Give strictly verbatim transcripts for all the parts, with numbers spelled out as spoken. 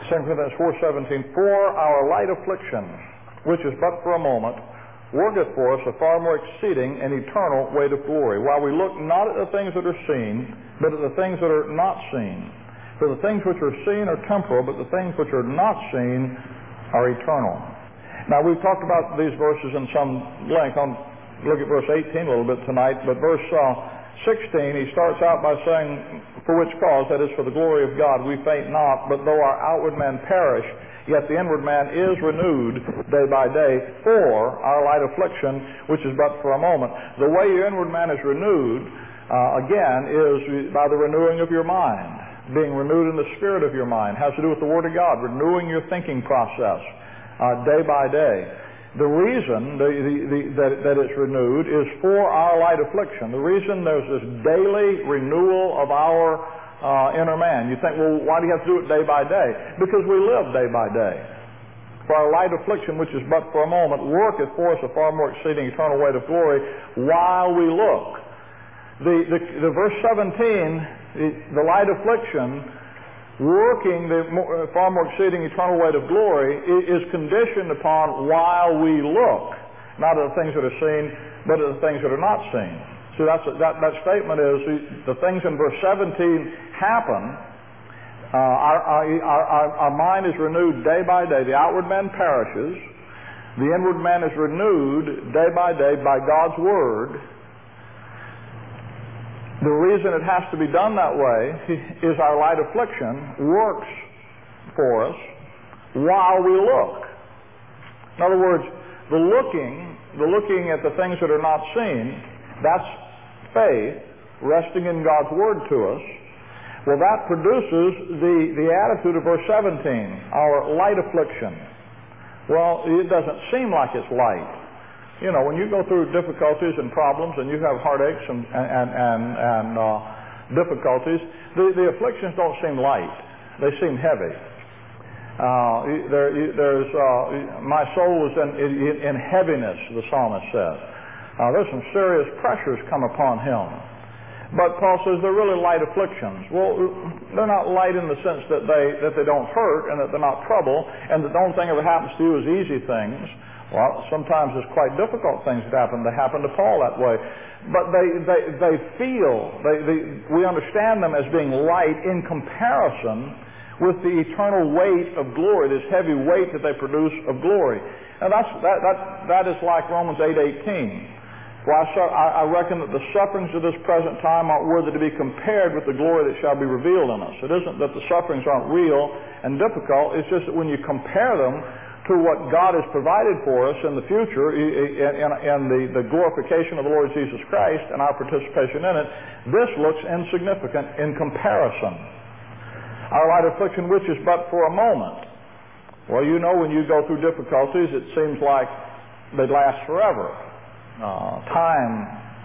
Second Corinthians four seventeen, for our light affliction, which is but for a moment, worketh for us a far more exceeding and eternal weight of glory, while we look not at the things that are seen, but at the things that are not seen. For the things which are seen are temporal, but the things which are not seen are eternal. Now, we've talked about these verses in some length. I'll look at verse eighteen a little bit tonight, but verse uh, sixteen, he starts out by saying, for which cause, that is, for the glory of God, we faint not, but though our outward man perish, yet the inward man is renewed day by day for our light affliction, which is but for a moment. The way your inward man is renewed, uh, again, is by the renewing of your mind. Being renewed in the spirit of your mind has to do with the Word of God, renewing your thinking process uh, day by day. The reason the, the, the, that, that it's renewed is for our light affliction. The reason there's this daily renewal of our uh, inner man. You think, well, why do you have to do it day by day? Because we live day by day. For our light affliction, which is but for a moment, worketh for us a far more exceeding eternal weight of glory while we look. The, the, the verse seventeen, the, the light affliction, working the more, far more exceeding eternal weight of glory, is conditioned upon while we look, not at the things that are seen, but at the things that are not seen. So that's, that, that statement is, the things in verse seventeen happen. Uh, our, our, our, our mind is renewed day by day. The outward man perishes. The inward man is renewed day by day by God's Word. The reason it has to be done that way is our light affliction works for us while we look. In other words, the looking, the looking at the things that are not seen, that's faith resting in God's Word to us. Well, that produces the, the attitude of verse seventeen, our light affliction. Well, it doesn't seem like it's light. You know, when you go through difficulties and problems and you have heartaches and, and, and, and uh, difficulties, the, the afflictions don't seem light. They seem heavy. Uh, there, there's, uh, my soul is in, in, in heaviness, the psalmist says. Uh, there's some serious pressures come upon him. But Paul says they're really light afflictions. Well, they're not light in the sense that they, that they don't hurt and that they're not trouble and that the only thing that ever happens to you is easy things. Well, sometimes it's quite difficult things that happen. They happen to Paul that way. But they, they, they feel, they, they, we understand them as being light in comparison with the eternal weight of glory, this heavy weight that they produce of glory. And that's, that, that, that is like Romans eight eighteen. For I, I reckon that the sufferings of this present time aren't worthy to be compared with the glory that shall be revealed in us. It isn't that the sufferings aren't real and difficult. It's just that when you compare them to what God has provided for us in the future, and the, the glorification of the Lord Jesus Christ and our participation in it, this looks insignificant in comparison. Our light affliction, which is but for a moment. Well, you know, when you go through difficulties, it seems like they last forever. Uh, time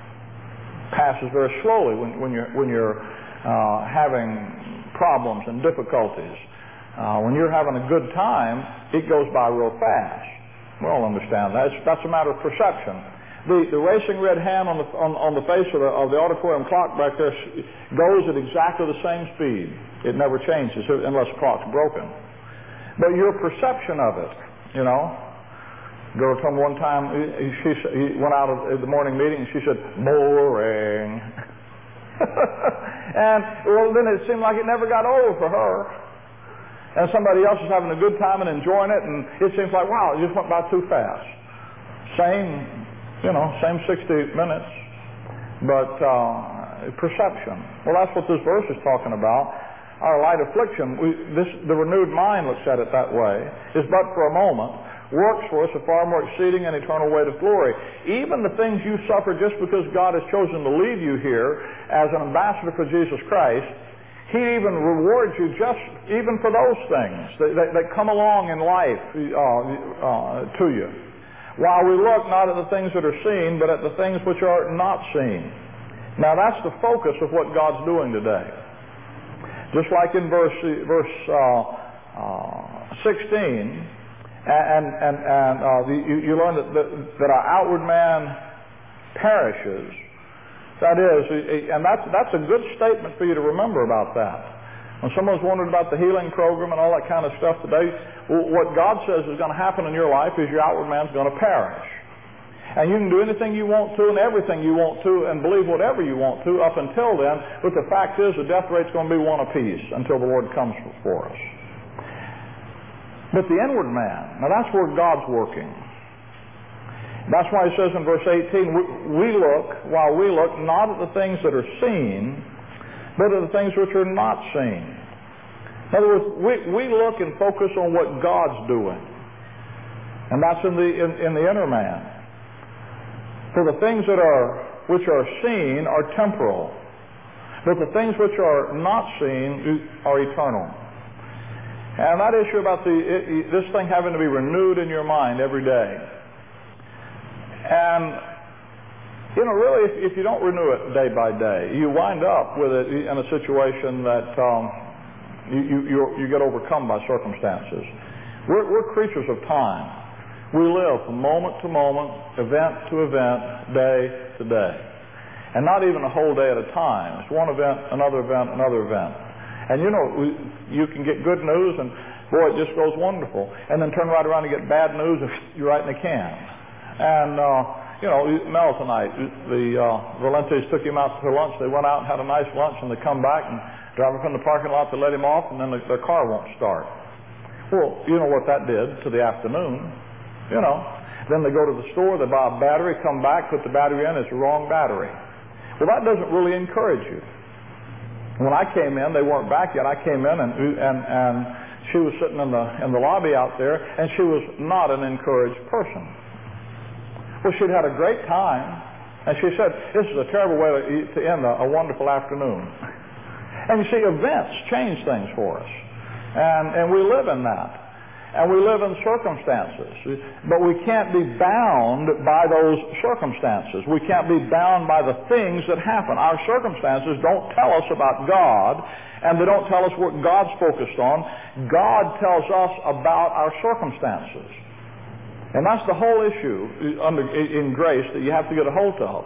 passes very slowly when, when you're, when you're uh, having problems and difficulties. Uh, when you're having a good time, it goes by real fast. We all understand that. It's, that's a matter of perception. The, the racing red hand on the, on, on the face of the, of the auditorium clock back there goes at exactly the same speed. It never changes unless the clock's broken. But your perception of it, you know. Girl told me one time, she, he went out of the morning meeting and she said, boring. And well, then it seemed like it never got over for her. And somebody else is having a good time and enjoying it, and it seems like, wow, it just went by too fast. Same, you know, same sixty minutes, but uh, perception. Well, that's what this verse is talking about. Our light affliction, we, this, the renewed mind looks at it that way, is but for a moment, works for us a far more exceeding and eternal weight of glory. Even the things you suffer just because God has chosen to leave you here as an ambassador for Jesus Christ, He even rewards you just even for those things that, that, that come along in life uh, uh, to you. While we look not at the things that are seen, but at the things which are not seen. Now that's the focus of what God's doing today. Just like in verse verse uh, uh, sixteen, and and and uh, the, you, you learn that, that that our outward man perishes. That is, and that's, that's a good statement for you to remember about that. When someone's wondered about the healing program and all that kind of stuff today, what God says is going to happen in your life is your outward man's going to perish. And you can do anything you want to and everything you want to and believe whatever you want to up until then, but the fact is the death rate's going to be one apiece until the Lord comes for us. But the inward man, now that's where God's working. That's why he says in verse eighteen, we, we look, while we look, not at the things that are seen, but at the things which are not seen. In other words, we, we look and focus on what God's doing. And that's in the, in, in the inner man. For the things that are, which are seen are temporal, but the things which are not seen are eternal. And that issue about the it, this thing having to be renewed in your mind every day. And, you know, really, if, if you don't renew it day by day, you wind up with it in a situation that um, you, you, you, you get overcome by circumstances. We're, we're creatures of time. We live from moment to moment, event to event, day to day. And not even a whole day at a time. It's one event, another event, another event. And you know, we, you can get good news and, boy, it just goes wonderful. And then turn right around and get bad news and you're right in the can. And, uh, you know, Mel tonight, the uh, Valentes took him out for lunch. They went out and had a nice lunch and they come back and drive him from the parking lot to let him off and then the, their car won't start. Well, you know what that did to the afternoon. You know, then they go to the store, they buy a battery, come back, put the battery in, it's the wrong battery. Well, that doesn't really encourage you. When I came in, they weren't back yet. I came in and and and she was sitting in the in the lobby out there, and she was not an encouraged person. Well, she'd had a great time, and she said, "This is a terrible way to, to end a, a wonderful afternoon." And you see, events change things for us, and and we live in that. And we live in circumstances, but we can't be bound by those circumstances. We can't be bound by the things that happen. Our circumstances don't tell us about God, and they don't tell us what God's focused on. God tells us about our circumstances. And that's the whole issue under, in grace that you have to get a hold of.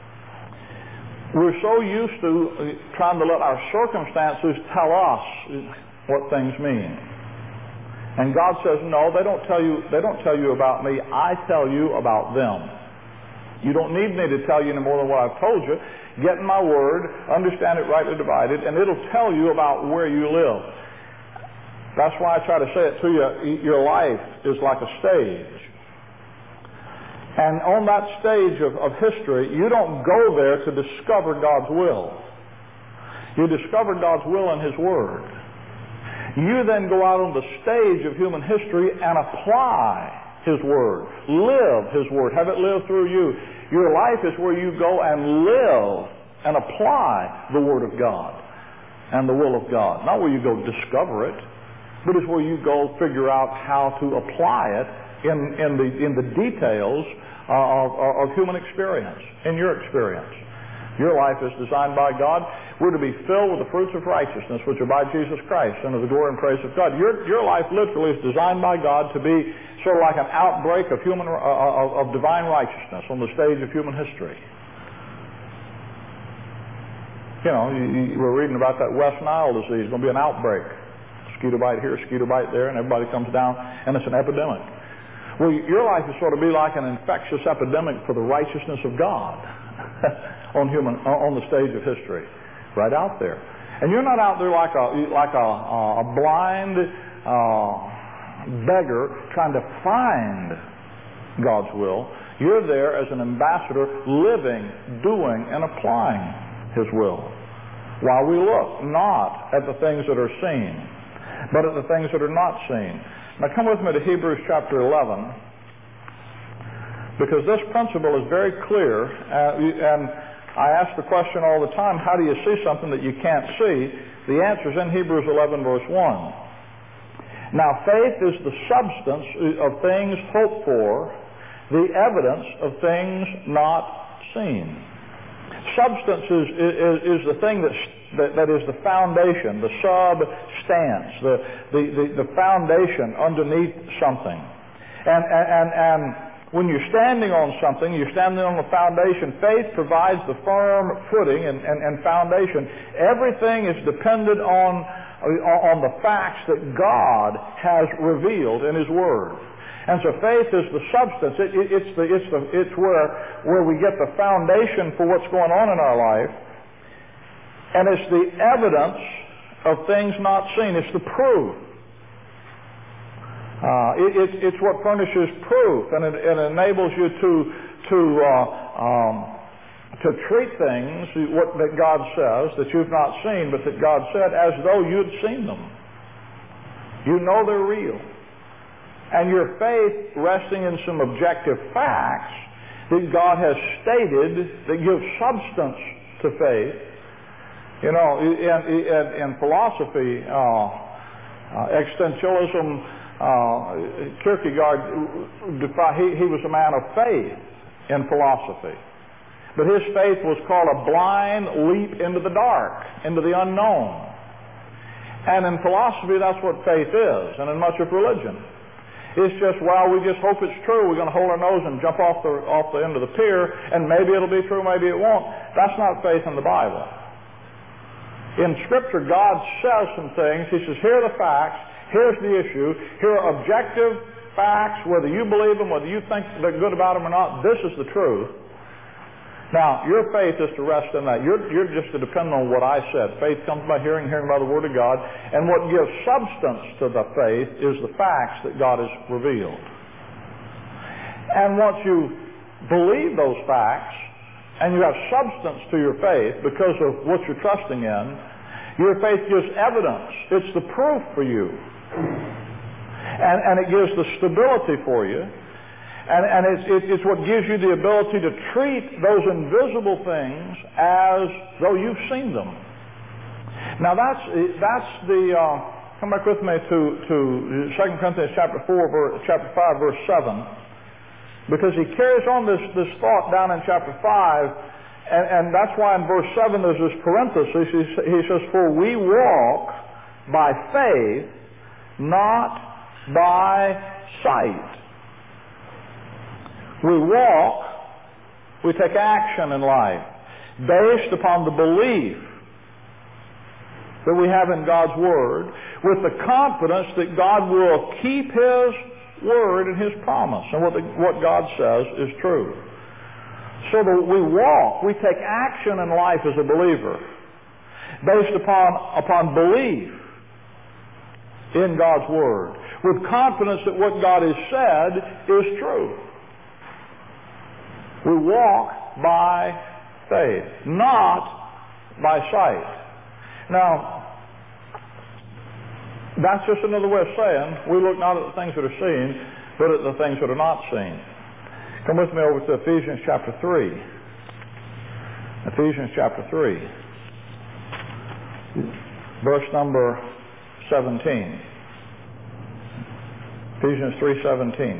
We're so used to trying to let our circumstances tell us what things mean. And God says, no, they don't tell you, they don't tell you about me. I tell you about them. You don't need me to tell you any more than what I've told you. Get in my word, understand it rightly divided, and it'll tell you about where you live. That's why I try to say it to you. Your life is like a stage. And on that stage of, of history, you don't go there to discover God's will. You discover God's will in His Word. You then go out on the stage of human history and apply His Word. Live His Word. Have it live through you. Your life is where you go and live and apply the Word of God and the will of God. Not where you go discover it, but it's where you go figure out how to apply it in, in, the, in the details of, of, of human experience, in your experience. Your life is designed by God. We're to be filled with the fruits of righteousness, which are by Jesus Christ, unto the glory and praise of God. Your, your life literally is designed by God to be sort of like an outbreak of human uh, of, of divine righteousness on the stage of human history. You know, you, you, we're reading about that West Nile disease. It's going to be an outbreak. Mosquito bite here, mosquito bite there, and everybody comes down, and it's an epidemic. Well, your life is sort of be like an infectious epidemic for the righteousness of God. on human on the stage of history, right out there, and you're not out there like a like a, a blind uh, beggar trying to find God's will. You're there as an ambassador, living, doing, and applying His will. While we look not at the things that are seen, but at the things that are not seen. Now, come with me to Hebrews chapter eleven. Because this principle is very clear, uh, and I ask the question all the time, how do you see something that you can't see? The answer is in Hebrews eleven, verse one. Now, faith is the substance of things hoped for, the evidence of things not seen. Substance is, is, is the thing that's, that, that is the foundation, the substance, the, the, the, the foundation underneath something. And, and, and, and when you're standing on something, you're standing on the foundation. Faith provides the firm footing and, and, and foundation. Everything is dependent on on the facts that God has revealed in His Word. And so faith is the substance. It, it, it's the, it's the, it's where, where we get the foundation for what's going on in our life. And it's the evidence of things not seen. It's the proof. Uh, it, it, it's what furnishes proof, and it, it enables you to to uh, um, to treat things what, that God says that you've not seen, but that God said, as though you'd seen them. You know they're real, and your faith resting in some objective facts that God has stated that give substance to faith. You know, in, in, in philosophy, uh, uh, existentialism. Uh, Kierkegaard, he, he was a man of faith in philosophy. But his faith was called a blind leap into the dark, into the unknown. And in philosophy, that's what faith is, and in much of religion. It's just, well, we just hope it's true. We're going to hold our nose and jump off the, off the end of the pier, and maybe it'll be true, maybe it won't. That's not faith in the Bible. In Scripture, God says some things. He says, here are the facts. Here's the issue. Here are objective facts, whether you believe them, whether you think they're good about them or not. This is the truth. Now, your faith is to rest in that. You're, you're just to depend on what I said. Faith comes by hearing, hearing by the Word of God. And what gives substance to the faith is the facts that God has revealed. And once you believe those facts, and you have substance to your faith because of what you're trusting in, your faith gives evidence. It's the proof for you. And, and it gives the stability for you. And, and it's, it, it's what gives you the ability to treat those invisible things as though you've seen them. Now that's, that's the, uh, come back with me to, to Second Corinthians chapter four, verse, chapter five, verse seven. Because he carries on this, this thought down in chapter five. And, and that's why in verse seven there's this parenthesis. He, he says, for we walk by faith, not by sight. We walk, we take action in life based upon the belief that we have in God's Word, with the confidence that God will keep His Word and His promise, and what, the, what God says is true. So that we walk, we take action in life as a believer based upon, upon belief in God's Word, with confidence that what God has said is true. We walk by faith, not by sight. Now, that's just another way of saying we look not at the things that are seen, but at the things that are not seen. Come with me over to Ephesians chapter three. Ephesians chapter three. Verse number seventeen. Ephesians three seventeen.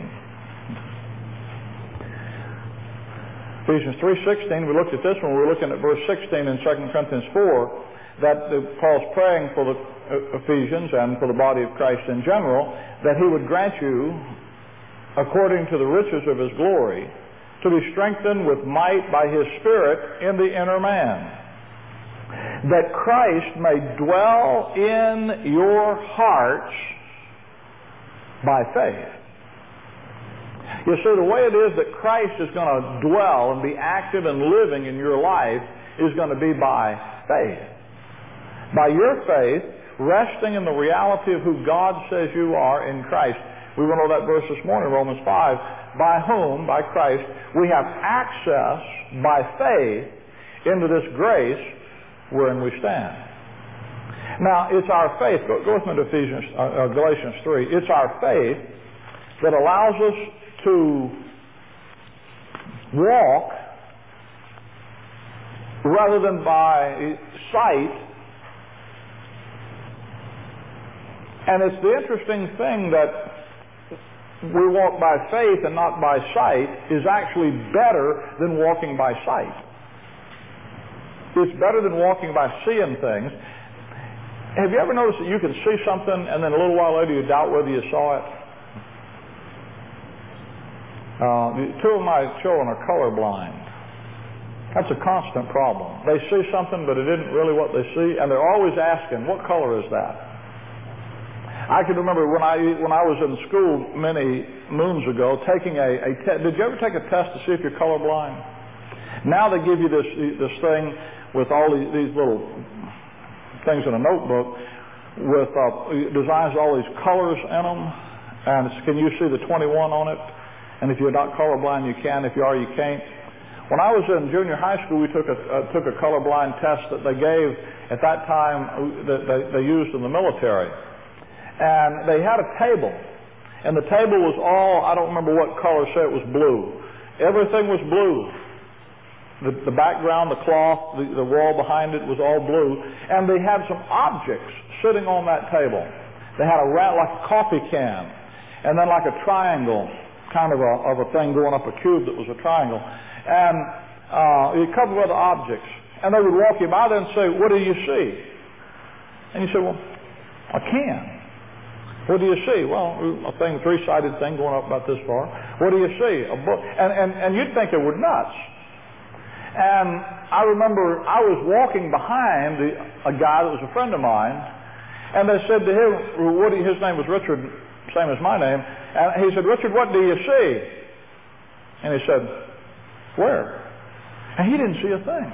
Ephesians three sixteen, we looked at this one. We're looking at verse sixteen in Second Corinthians four, that the, Paul's praying for the Ephesians and for the body of Christ in general, that he would grant you, according to the riches of His glory, to be strengthened with might by His Spirit in the inner man, that Christ may dwell in your hearts by faith. You see, the way it is that Christ is going to dwell and be active and living in your life is going to be by faith. By your faith, resting in the reality of who God says you are in Christ. We went over that verse this morning, Romans five. By whom, by Christ, we have access by faith into this grace wherein we stand. Now, it's our faith. Go, go with me to Ephesians, uh, Galatians three. It's our faith that allows us to walk rather than by sight. And it's the interesting thing that we walk by faith and not by sight is actually better than walking by sight. It's better than walking by seeing things. Have you ever noticed that you can see something and then a little while later you doubt whether you saw it? Uh, two of my children are colorblind. That's a constant problem. They see something, but it isn't really what they see, and they're always asking, what color is that? I can remember when I when I was in school many moons ago, taking a, a test. Did you ever take a test to see if you're colorblind? Now they give you this this thing with all these, these little things in a notebook with uh, designs all these colors in them, and it's, can you see the twenty-one on it? And if you're not colorblind, you can. If you are, you can't. When I was in junior high school, we took a uh, took a colorblind test that they gave at that time that they, they used in the military, and they had a table, and the table was all, I don't remember what color, say it was blue. Everything was blue. The, the background, the cloth, the, the wall behind it was all blue, and they had some objects sitting on that table. They had a rat like a coffee can, and then like a triangle, kind of a, of a thing going up a cube that was a triangle. And uh, a couple of other objects. And they would walk you by there and say, what do you see? And you say, well, a can. What do you see? Well, a thing, three-sided thing going up about this far. What do you see? A book. And, and, and you'd think they were nuts. And I remember I was walking behind the, a guy that was a friend of mine, and they said to him, what do you, his name was Richard, same as my name, and he said, Richard, what do you see? And he said, where? And he didn't see a thing.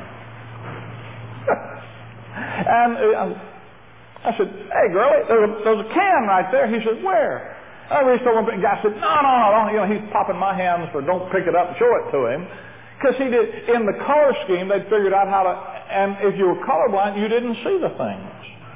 And uh, I said, hey, girlie, there's a, there's a can right there. He said, where? I reached over, and the guy said, no, no, no. You know, he's popping my hands for don't pick it up and show it to him. Because he did, in the color scheme, they'd figured out how to, and if you were colorblind, you didn't see the things.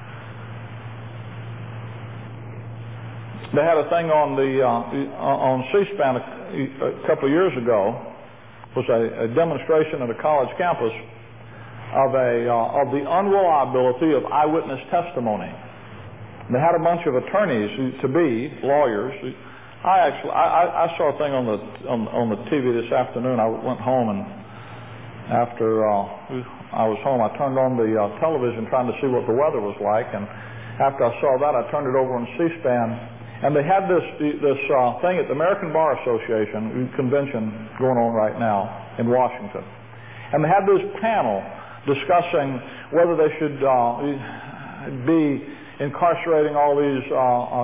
They had a thing on the uh, on C-SPAN a, a couple of years ago. Was a, a demonstration at a college campus of a uh, of the unreliability of eyewitness testimony. They had a bunch of attorneys to be lawyers. I actually I, I saw a thing on the on, on the T V this afternoon. I went home, and after uh, I was home, I turned on the uh, television trying to see what the weather was like. And after I saw that, I turned it over on C-SPAN. And they had this this uh, thing at the American Bar Association convention going on right now in Washington, and they had this panel discussing whether they should uh, be incarcerating all these uh,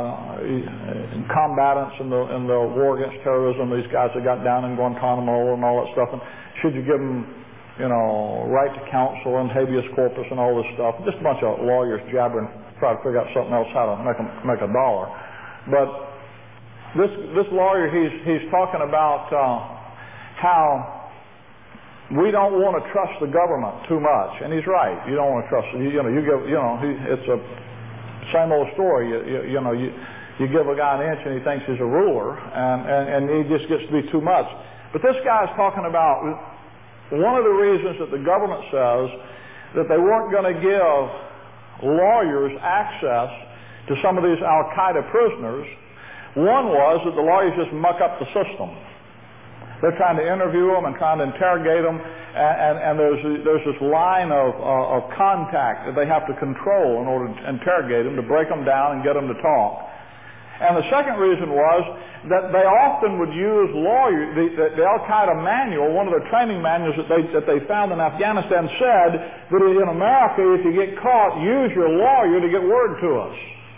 uh, combatants in the in the war against terrorism. These guys that got down in Guantanamo and all that stuff, and should you give them, you know, right to counsel and habeas corpus and all this stuff? Just a bunch of lawyers jabbering, try to figure out something else how to make a, make a dollar. But this this lawyer, he's he's talking about uh, how we don't want to trust the government too much, and he's right. You don't want to trust. You, you know, you give you know, he, it's a same old story. You, you, you know, you you give a guy an inch and he thinks he's a ruler, and, and and he just gets to be too much. But this guy's talking about one of the reasons that the government says that they weren't going to give lawyers access to some of these Al-Qaeda prisoners. One was that the lawyers just muck up the system. They're trying to interview them and trying to interrogate them, and, and, and there's there's this line of uh, of contact that they have to control in order to interrogate them, to break them down and get them to talk. And the second reason was that they often would use lawyers. The, the, the Al-Qaeda manual, one of their training manuals that they that they found in Afghanistan, said that in America, if you get caught, use your lawyer to get word to us.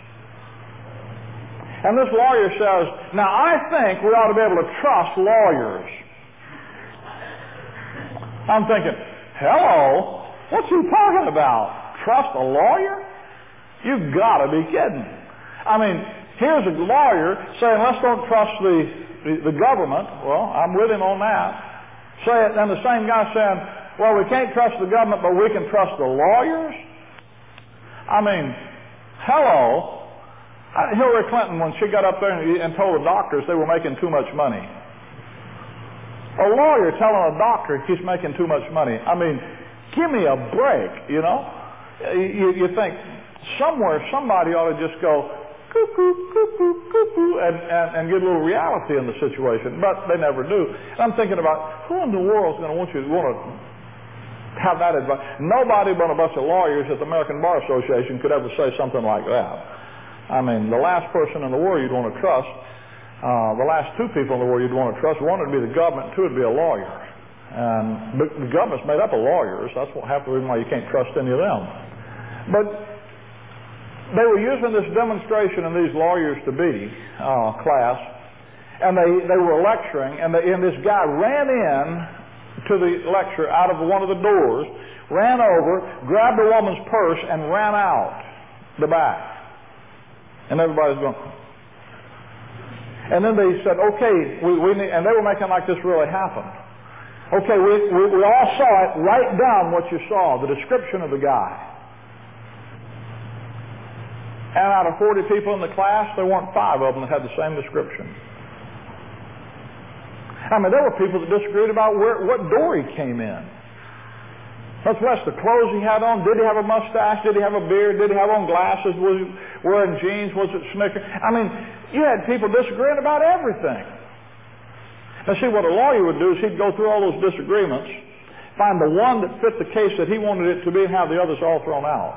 And this lawyer says, now I think we ought to be able to trust lawyers. I'm thinking, hello, what's he talking about? Trust a lawyer? You've got to be kidding. I mean, here's a lawyer saying, let's don't trust the, the, the government. Well, I'm with him on that. Say it, and the same guy saying, well, we can't trust the government, but we can trust the lawyers? I mean, hello. Hillary Clinton, when she got up there and, and told the doctors they were making too much money. A lawyer telling a doctor he's making too much money. I mean, give me a break, you know? You, you think somewhere somebody ought to just go cuckoo, cuckoo, cuckoo, and, and, and get a little reality in the situation, but they never do. And I'm thinking about who in the world is going to want you to want to have that advice? Nobody but a bunch of lawyers at the American Bar Association could ever say something like that. I mean, the last person in the world you'd want to trust, uh, the last two people in the world you'd want to trust, one would be the government, two would be a lawyer. And the government's made up of lawyers. That's half the reason why you can't trust any of them. But they were using this demonstration in these lawyers-to-be uh, class, and they, they were lecturing, and, they, and this guy ran in to the lecture out of one of the doors, ran over, grabbed a woman's purse, and ran out the back. And everybody's going. And then they said, okay, we, we need, and they were making like this really happened. Okay, we, we, we all saw it. Write down what you saw, the description of the guy. And out of forty people in the class, there weren't five of them that had the same description. I mean, there were people that disagreed about where, what door he came in. Let's watch the clothes he had on. Did he have a mustache? Did he have a beard? Did he have on glasses? Was he wearing jeans? Was it Snickers? I mean, you had people disagreeing about everything. Now, see, what a lawyer would do is he'd go through all those disagreements, find the one that fit the case that he wanted it to be, and have the others all thrown out.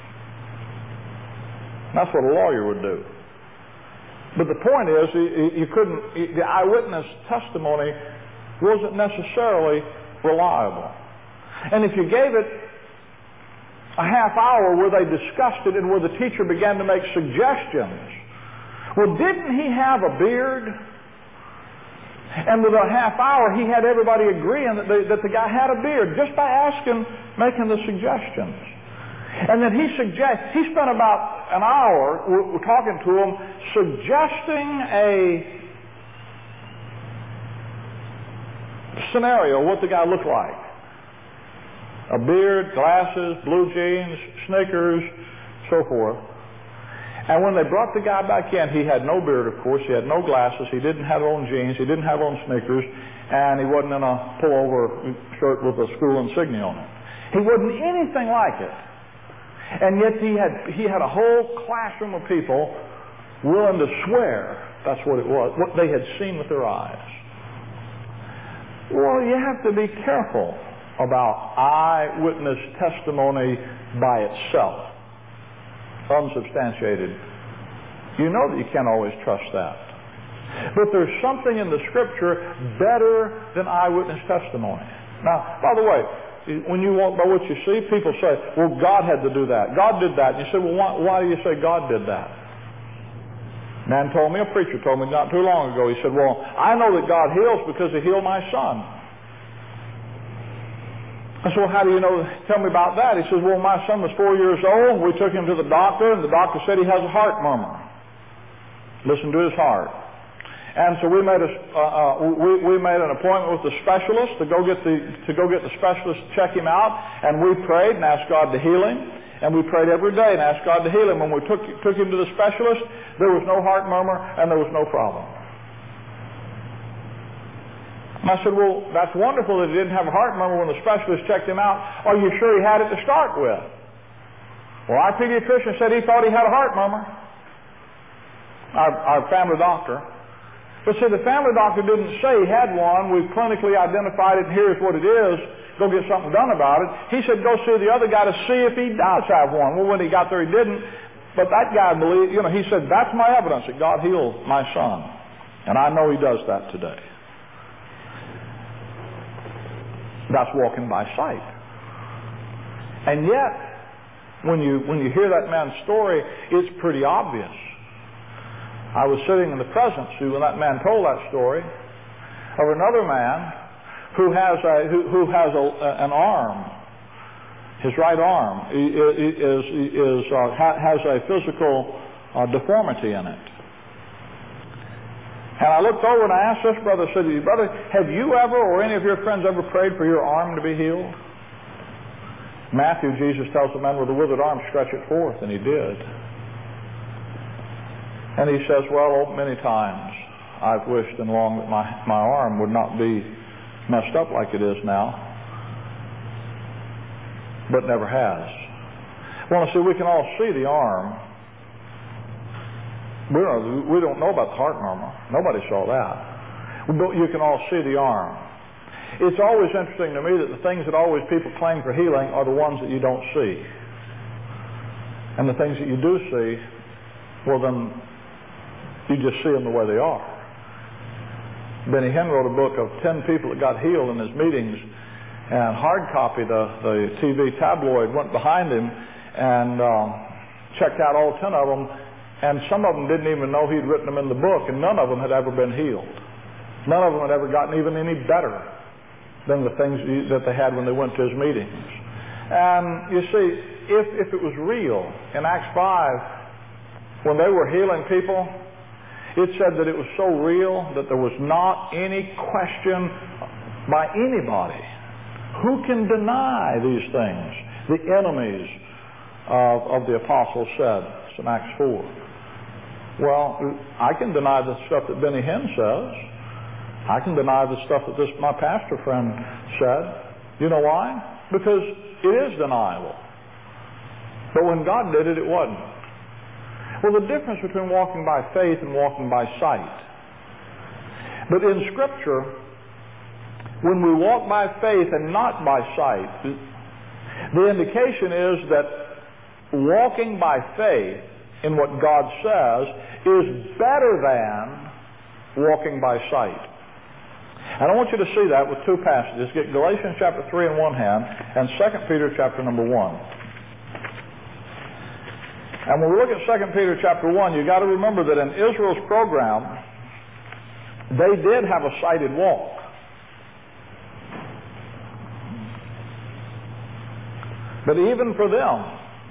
That's what a lawyer would do. But the point is, you couldn't, the eyewitness testimony wasn't necessarily reliable. And if you gave it a half hour where they discussed it and where the teacher began to make suggestions, well, didn't he have a beard? And with a half hour, he had everybody agreeing that the, that the guy had a beard just by asking, making the suggestions. And then he suggest he spent about an hour we're, we're talking to him, suggesting a scenario, what the guy looked like. A beard, glasses, blue jeans, Snickers, so forth. And when they brought the guy back in, he had no beard, of course. He had no glasses. He didn't have on jeans. He didn't have on Snickers. And he wasn't in a pullover shirt with a school insignia on it. He wasn't anything like it. And yet he had he had a whole classroom of people willing to swear that's what it was, what they had seen with their eyes. Well, you have to be careful about eyewitness testimony by itself, unsubstantiated. You know that you can't always trust that. But there's something in the Scripture better than eyewitness testimony. Now, by the way, when you walk by what you see, people say, well, God had to do that. God did that. And you say, well, why, why do you say God did that? Man told me, a preacher told me not too long ago, he said, well, I know that God heals because he healed my son. I said, well, how do you know? Tell me about that. He says, well, my son was four years old. We took him to the doctor, and the doctor said he has a heart murmur. Listen to his heart. And so we made a uh, uh, we, we made an appointment with the specialist to go get the to go get the specialist to check him out. And we prayed and asked God to heal him. And we prayed every day and asked God to heal him. When we took took him to the specialist, there was no heart murmur and there was no problem. And I said, well, that's wonderful that he didn't have a heart murmur when the specialist checked him out. Are you sure he had it to start with? Well, our pediatrician said he thought he had a heart murmur. Our, our family doctor. But see, the family doctor didn't say he had one. We've clinically identified it, and here's what it is. Go get something done about it. He said, go see the other guy to see if he does have one. Well, when he got there, he didn't. But that guy believed, you know, he said, that's my evidence that God healed my son. And I know he does that today. That's walking by sight. And yet, when you, when you hear that man's story, it's pretty obvious. I was sitting in the presence when that man told that story of another man who has a, who, who has a, an arm, his right arm is, is, uh, has a physical uh, deformity in it. And I looked over and I asked this brother, I said, brother, have you ever or any of your friends ever prayed for your arm to be healed? Matthew, Jesus tells the man with a withered arm, stretch it forth, and he did. And he says, well, many times I've wished and longed that my, my arm would not be messed up like it is now, but never has. Well, see, we can all see the arm. We don't, we don't know about the heart murmur. Nobody saw that. But you can all see the arm. It's always interesting to me that the things that always people claim for healing are the ones that you don't see. And the things that you do see, well then, you just see them the way they are. Benny Hinn wrote a book of ten people that got healed in his meetings, and hard copy, the, the T V tabloid went behind him and um, checked out all ten of them, and some of them didn't even know he'd written them in the book, and none of them had ever been healed. None of them had ever gotten even any better than the things that they had when they went to his meetings. And you see, if, if it was real, in Acts five, when they were healing people, it said that it was so real that there was not any question by anybody. Who can deny these things? The enemies of, of the apostles said. It's in Acts four. Well, I can deny the stuff that Benny Hinn says. I can deny the stuff that this my pastor friend said. You know why? Because it is deniable. But when God did it, it wasn't. Well, the difference between walking by faith and walking by sight. But in Scripture, when we walk by faith and not by sight, the indication is that walking by faith in what God says is better than walking by sight. And I want you to see that with two passages. Get Galatians chapter three in one hand and Second Peter chapter number one. And when we look at Second Peter chapter one, you've got to remember that in Israel's program, they did have a sighted walk. But even for them,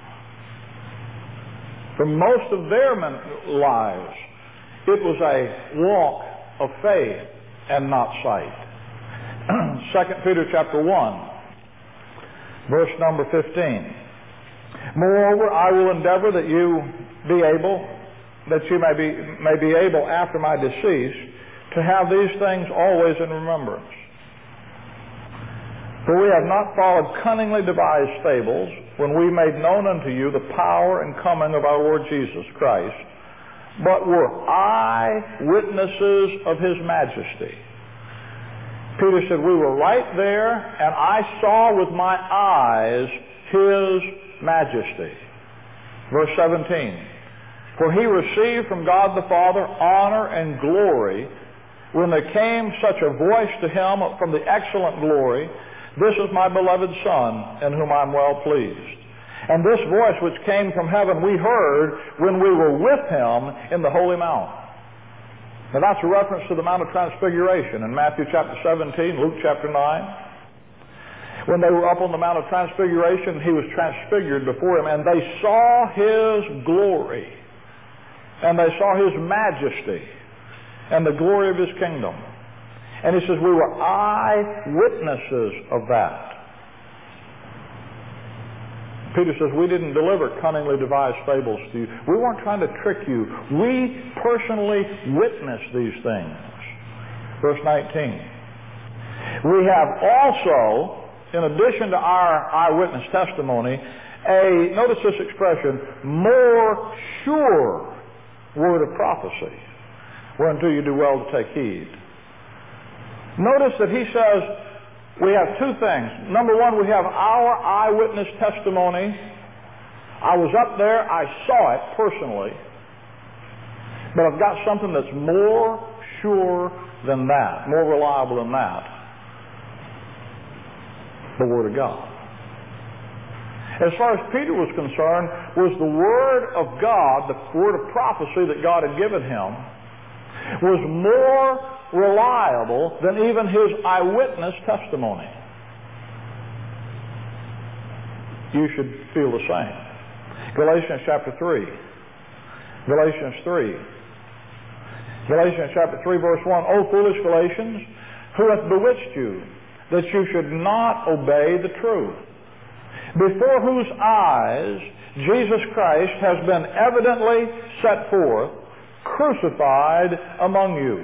for most of their lives, it was a walk of faith and not sight. Second Peter chapter one, verse number fifteen. Moreover, I will endeavor that you be able, that you may be, may be able after my decease, to have these things always in remembrance. For we have not followed cunningly devised fables, when we made known unto you the power and coming of our Lord Jesus Christ, but were eyewitnesses of His majesty. Peter said, we were right there, and I saw with my eyes His majesty. Verse seventeen. For He received from God the Father honor and glory, when there came such a voice to Him from the excellent glory, this is my beloved Son, in whom I am well pleased. And this voice which came from heaven we heard when we were with Him in the holy mount. Now that's a reference to the Mount of Transfiguration in Matthew chapter seventeen, Luke chapter nine. When they were up on the Mount of Transfiguration, He was transfigured before them, and they saw His glory, and they saw His majesty, and the glory of His kingdom. And He says, we were eyewitnesses of that. Peter says, we didn't deliver cunningly devised fables to you. We weren't trying to trick you. We personally witnessed these things. Verse nineteen. We have also, in addition to our eyewitness testimony, a, notice this expression, more sure word of prophecy, whereunto you do well to take heed. Notice that he says we have two things. Number one, we have our eyewitness testimony. I was up there, I saw it personally, but I've got something that's more sure than that, more reliable than that. The Word of God. As far as Peter was concerned, was the Word of God, the word of prophecy that God had given him, was more reliable than even his eyewitness testimony. You should feel the same. Galatians chapter three. Galatians three. Galatians chapter three verse one. O foolish Galatians, who hath bewitched you, that you should not obey the truth, before whose eyes Jesus Christ has been evidently set forth, crucified among you.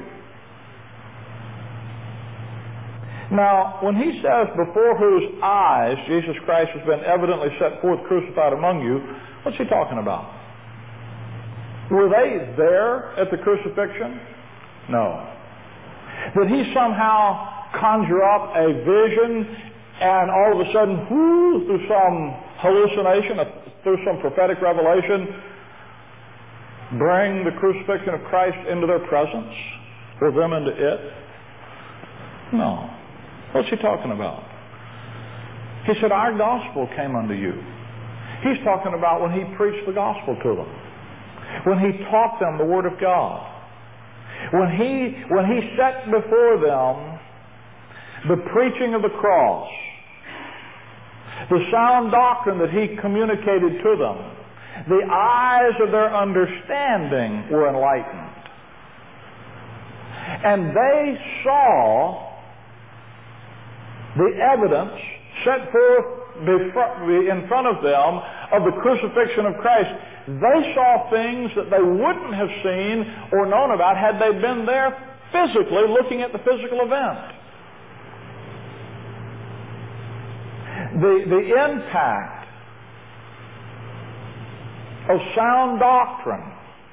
Now, when he says, before whose eyes Jesus Christ has been evidently set forth, crucified among you, what's he talking about? Were they there at the crucifixion? No. Did he somehow conjure up a vision and all of a sudden, whoo, through some hallucination, through some prophetic revelation, bring the crucifixion of Christ into their presence, or them into it? No. What's he talking about? He said, our gospel came unto you. He's talking about when he preached the gospel to them. When he taught them the Word of God. When he, when he set before them the preaching of the cross, the sound doctrine that he communicated to them, the eyes of their understanding were enlightened. And they saw the evidence set forth in front of them of the crucifixion of Christ. They saw things that they wouldn't have seen or known about had they been there physically looking at the physical event. The, the impact of sound doctrine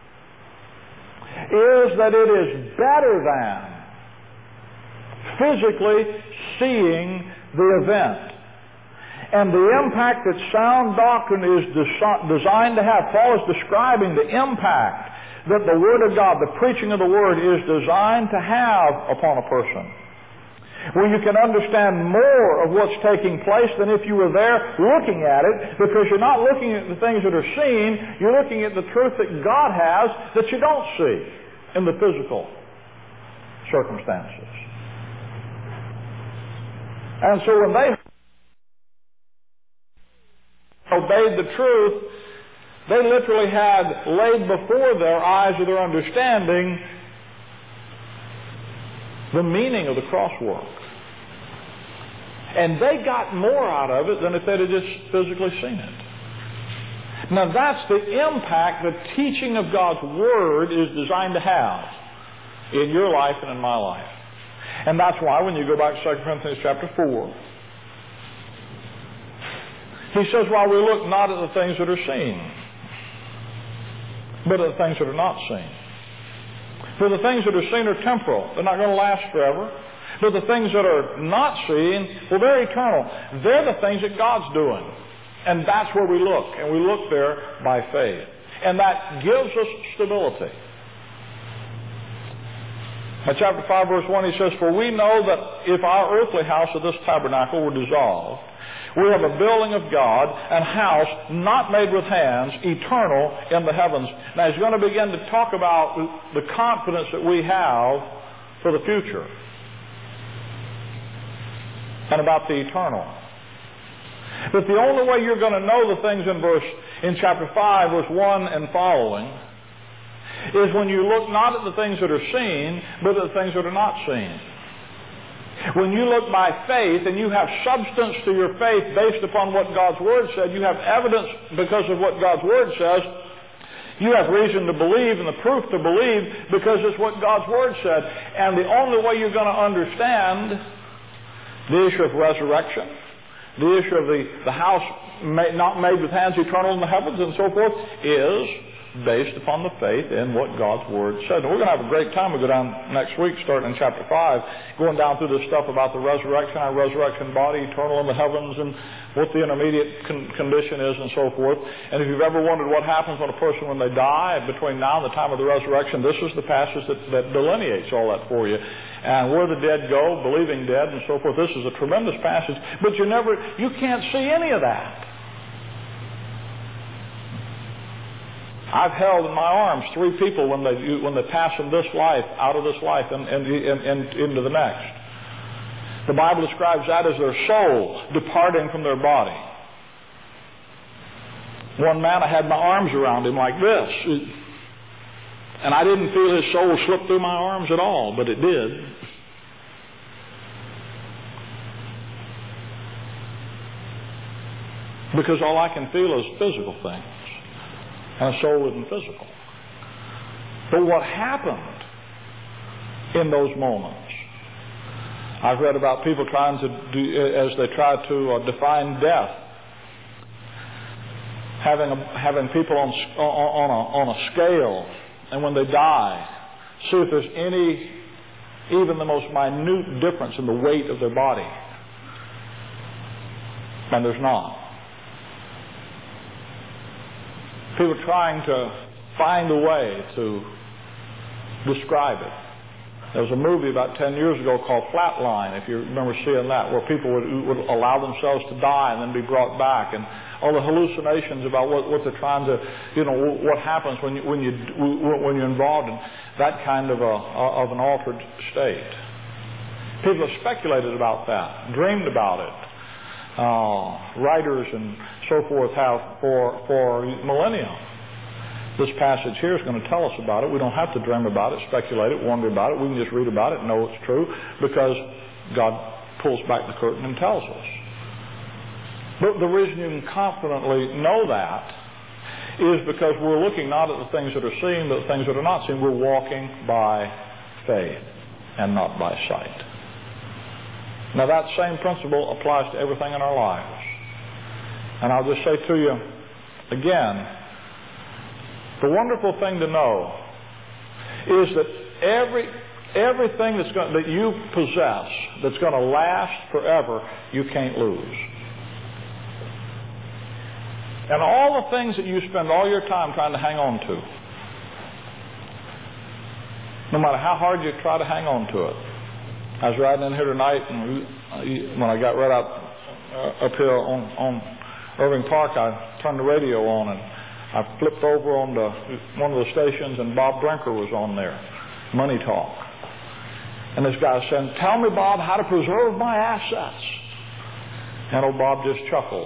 is that it is better than physically seeing the event. And the impact that sound doctrine is des- designed to have, Paul is describing the impact that the Word of God, the preaching of the Word, is designed to have upon a person. Where you can understand more of what's taking place than if you were there looking at it, because you're not looking at the things that are seen, you're looking at the truth that God has that you don't see in the physical circumstances. And so when they obeyed the truth, they literally had laid before their eyes of their understanding the meaning of the cross work. And they got more out of it than if they'd have just physically seen it. Now that's the impact the teaching of God's Word is designed to have in your life and in my life. And that's why when you go back to Second Corinthians chapter four, he says, while we look not at the things that are seen, but at the things that are not seen. For the things that are seen are temporal. They're not going to last forever. But the things that are not seen, well, they're eternal. They're the things that God's doing. And that's where we look. And we look there by faith. And that gives us stability. In chapter five, verse one, he says, for we know that if our earthly house of this tabernacle were dissolved, we have a building of God, and house not made with hands, eternal in the heavens. Now he's going to begin to talk about the confidence that we have for the future. And about the eternal. But the only way you're going to know the things in verse, in chapter five, verse one and following, is when you look not at the things that are seen, but at the things that are not seen. When you look by faith and you have substance to your faith based upon what God's Word said, you have evidence because of what God's Word says, you have reason to believe and the proof to believe because it's what God's Word said. And the only way you're going to understand the issue of resurrection, the issue of the, the house made, not made with hands, eternal in the heavens and so forth, is based upon the faith in what God's Word said. And we're going to have a great time. We'll go down next week, starting in chapter five, going down through this stuff about the resurrection, our resurrection body, eternal in the heavens, and what the intermediate con- condition is and so forth. And if you've ever wondered what happens when a person, when they die, between now and the time of the resurrection, this is the passage that, that delineates all that for you. And where the dead go, believing dead and so forth. This is a tremendous passage, but you never, you can't see any of that. I've held in my arms three people when they when they pass from this life, out of this life, and, and, and, and into the next. The Bible describes that as their soul departing from their body. One man, I had my arms around him like this, and I didn't feel his soul slip through my arms at all, but it did. Because all I can feel is physical things. And a soul isn't physical. But what happened in those moments? I've read about people trying to do, as they try to uh, define death, having a, having people on on a, on a scale, and when they die, see if there's any, even the most minute difference in the weight of their body. And there's not. People trying to find a way to describe it. There was a movie about ten years ago called Flatline, if you remember seeing that, where people would, would allow themselves to die and then be brought back, and all the hallucinations about what, what they're trying to, you know, what happens when you, when you when you're involved in that kind of a of an altered state. People have speculated about that, dreamed about it. Uh, writers and so forth have for for millennia. This passage here is going to tell us about it. We don't have to dream about it, speculate it, wonder about it. We can just read about it and know it's true because God pulls back the curtain and tells us. But the reason you can confidently know that is because we're looking not at the things that are seen, but the things that are not seen. We're walking by faith and not by sight. Now that same principle applies to everything in our lives. And I'll just say to you again, the wonderful thing to know is that every everything that's going, that you possess that's going to last forever, you can't lose. And all the things that you spend all your time trying to hang on to, no matter how hard you try to hang on to it. I was riding in here tonight, and when I got right up uh, up here on, on Irving Park, I turned the radio on, and I flipped over on the, one of the stations, and Bob Brinker was on there, Money Talk. And this guy said, "Tell me, Bob, how to preserve my assets." And old Bob just chuckles.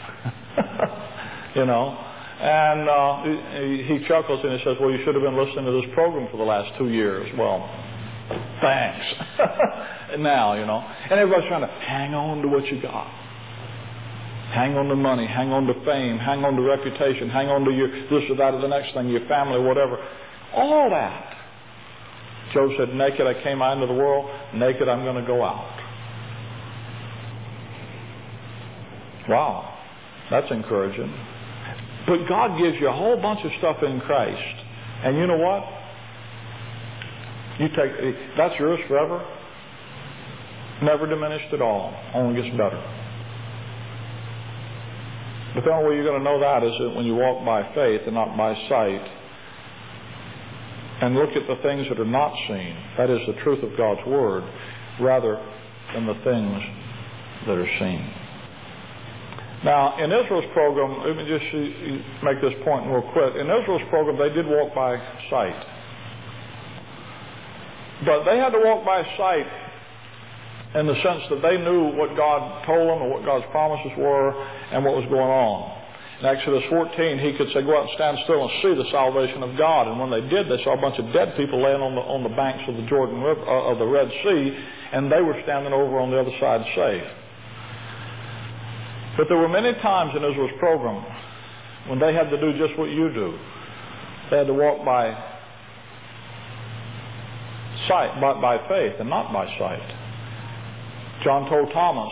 you know. And uh, he, he chuckles and he says, "Well, you should have been listening to this program for the last two years. Well, thanks. Now, you know. And everybody's trying to hang on to what you got. Hang on to money, hang on to fame, hang on to reputation, hang on to your this or that or the next thing, your family, whatever. All that. Job said, "Naked I came out into the world, naked I'm going to go out." Wow, that's encouraging. But God gives you a whole bunch of stuff in Christ. And you know what? You take that's yours forever. Never diminished at all. Only gets better. But the only way you're going to know that is that when you walk by faith and not by sight, and look at the things that are not seen, that is the truth of God's Word, rather than the things that are seen. Now, in Israel's program, let me just make this point real quick. In Israel's program, they did walk by sight. But they had to walk by sight in the sense that they knew what God told them and what God's promises were and what was going on. In Exodus fourteen, he could say, "Go out and stand still and see the salvation of God." And when they did, they saw a bunch of dead people laying on the on the banks of the Jordan River, uh, of the Red Sea, and they were standing over on the other side safe. But there were many times in Israel's program when they had to do just what you do. They had to walk by sight, by, by faith, and not by sight. John told Thomas,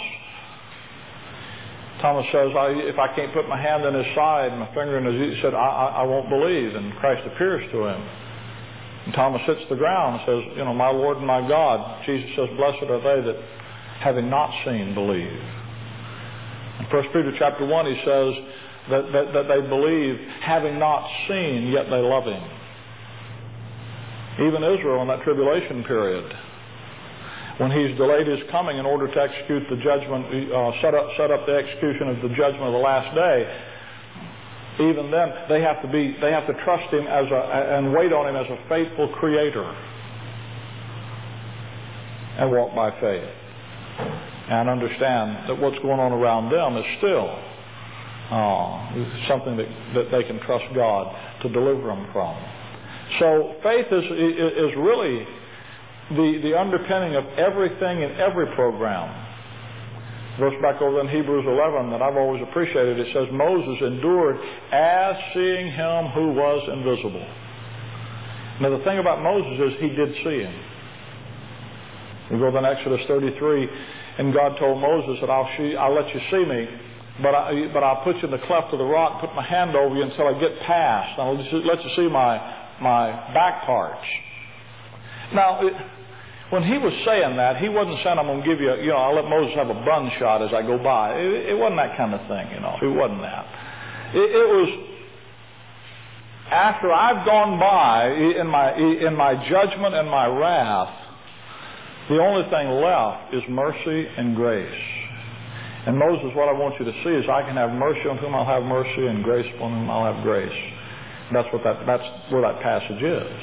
Thomas says, I, if I can't put my hand in his side, my finger in his, he said, I, I, I won't believe. And Christ appears to him. And Thomas hits the ground and says, you know, "My Lord and my God." Jesus says, "Blessed are they that, having not seen, believe." In First Peter chapter one, he says that, that, that they believe, having not seen, yet they love him. Even Israel in that tribulation period, when he's delayed his coming in order to execute the judgment, uh, set up set up the execution of the judgment of the last day, even then they have to be they have to trust him as a and wait on him as a faithful creator and walk by faith and understand that what's going on around them is still uh, something that, that they can trust God to deliver them from. So faith is is really The, the underpinning of everything in every program. Verse back over in Hebrews eleven that I've always appreciated, it says, "Moses endured as seeing him who was invisible." Now the thing about Moses is he did see him. We go to Exodus thirty-three, and God told Moses that I'll, see, I'll let you see me, but, I, but I'll put you in the cleft of the rock, put my hand over you until I get past. I'll let you see my, my back parts. Now, it, when he was saying that, he wasn't saying, "I'm going to give you, a, you know, I'll let Moses have a bun shot as I go by." It, it wasn't that kind of thing, you know. It wasn't that. It, it was after I've gone by in my in my judgment and my wrath, The only thing left is mercy and grace. And Moses, what I want you to see is I can have mercy on whom I'll have mercy and grace upon whom I'll have grace. That's what that, that's where that passage is.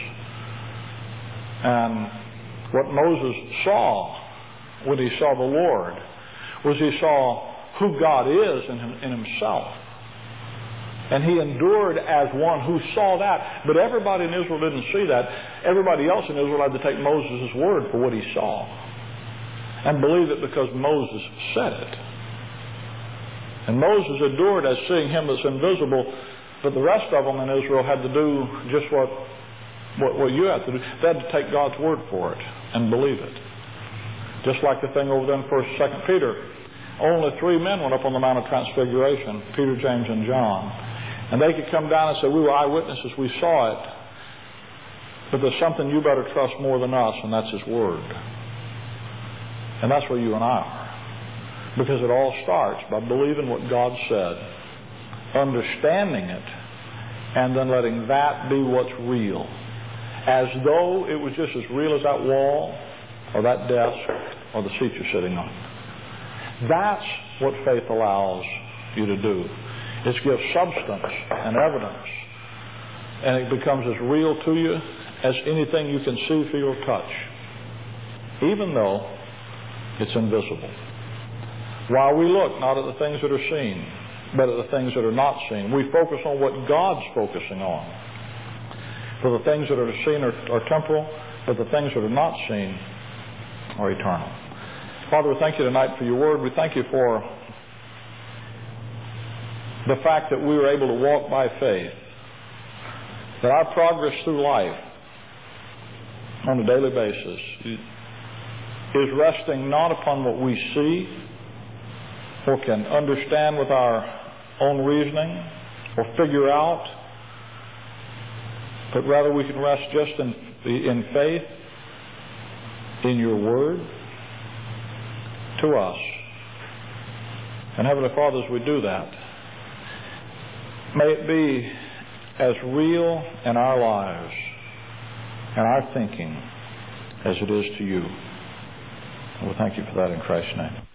And what Moses saw when he saw the Lord was he saw who God is in, him, in himself. And he endured as one who saw that. But everybody in Israel didn't see that. Everybody else in Israel had to take Moses' word for what he saw and believe it because Moses said it. And Moses endured as seeing him that's invisible, but the rest of them in Israel had to do just what, what, what you have to do. They had to take God's word for it and believe it. Just like the thing over there in First, Second Peter. Only three men went up on the Mount of Transfiguration, Peter, James, and John. And they could come down and say, we were eyewitnesses, we saw it. But there's something you better trust more than us, and that's His Word. And that's where you and I are. Because it all starts by believing what God said, understanding it, and then letting that be what's real. As though it was just as real as that wall, or that desk, or the seat you're sitting on. That's what faith allows you to do. It gives substance and evidence. And it becomes as real to you as anything you can see, feel, or touch. Even though it's invisible. While we look not at the things that are seen, but at the things that are not seen. We focus on what God's focusing on. For the things that are seen are, are temporal, but the things that are not seen are eternal. Father, we thank you tonight for your word. We thank you for the fact that we were able to walk by faith. That our progress through life on a daily basis is resting not upon what we see or can understand with our own reasoning or figure out, but rather we can rest just in, in faith in your word to us. And Heavenly Father, as we do that, may it be as real in our lives and our thinking as it is to you. And we thank you for that in Christ's name.